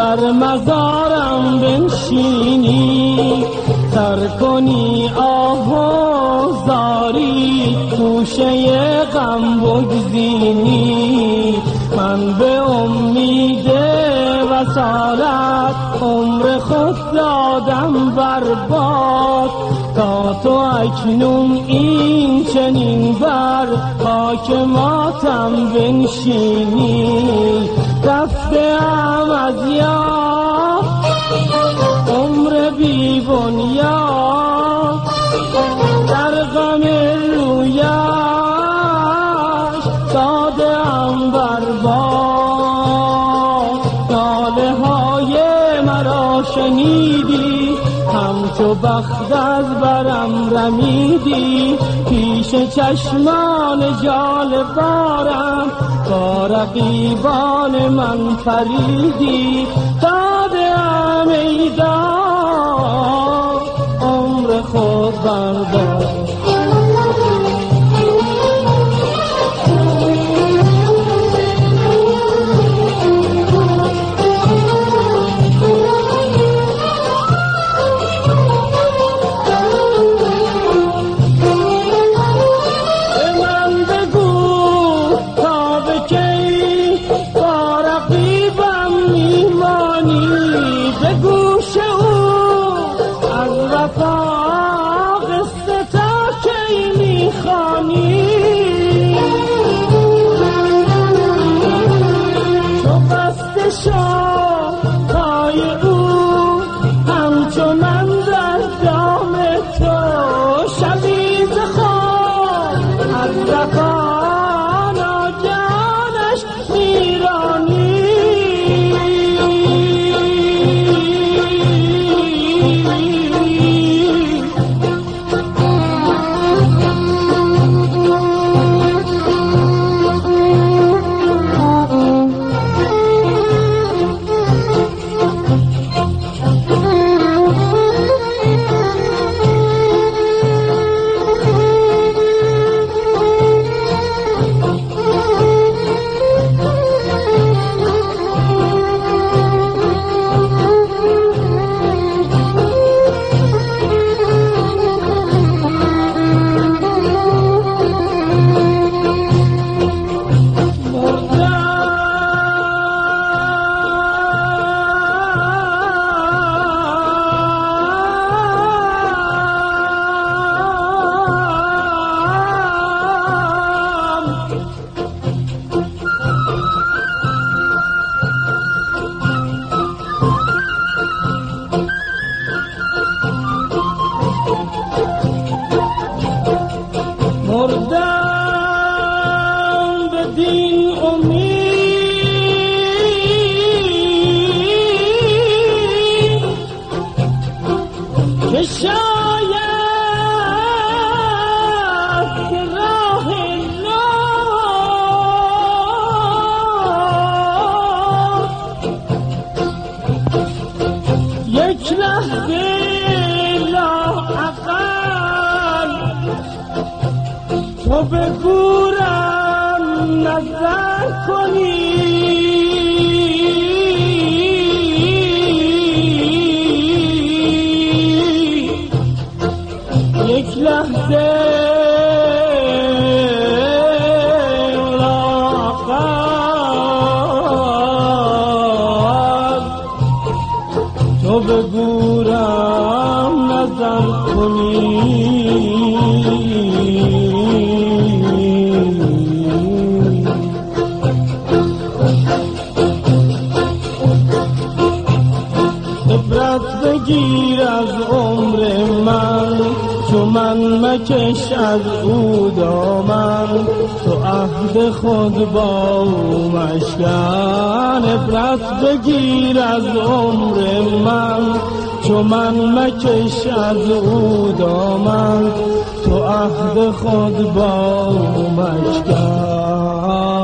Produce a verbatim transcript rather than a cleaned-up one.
در مزارم بنشینی، سر کنی آه و زاری، توشه غم بگزینی. من به امید وصالت عمر خود دادم برباد، تا تو اکنون این چنین بر خاک ماتم بنشینی. رفته‌ام از یاد عمر بی بنیاد، در غم رویش داده‌ام برباد. ناله های مرا شنیدی، همچو بخت از برم رمیدی. پیش چشمان جالبارم با رقیبان من فریدی. داده‌ام ای داد عمر خود برداد. تو به گورم نظر کنی، یک لحظه ملاقات، تو به گورم نظر کنی. بگیر از عمر من، چو من مکش از او دامن، تو عهد خود با او مشکن. عبرت بگیر از عمر من، چو من مکش از او دامن، تو عهد خود با او مشکن.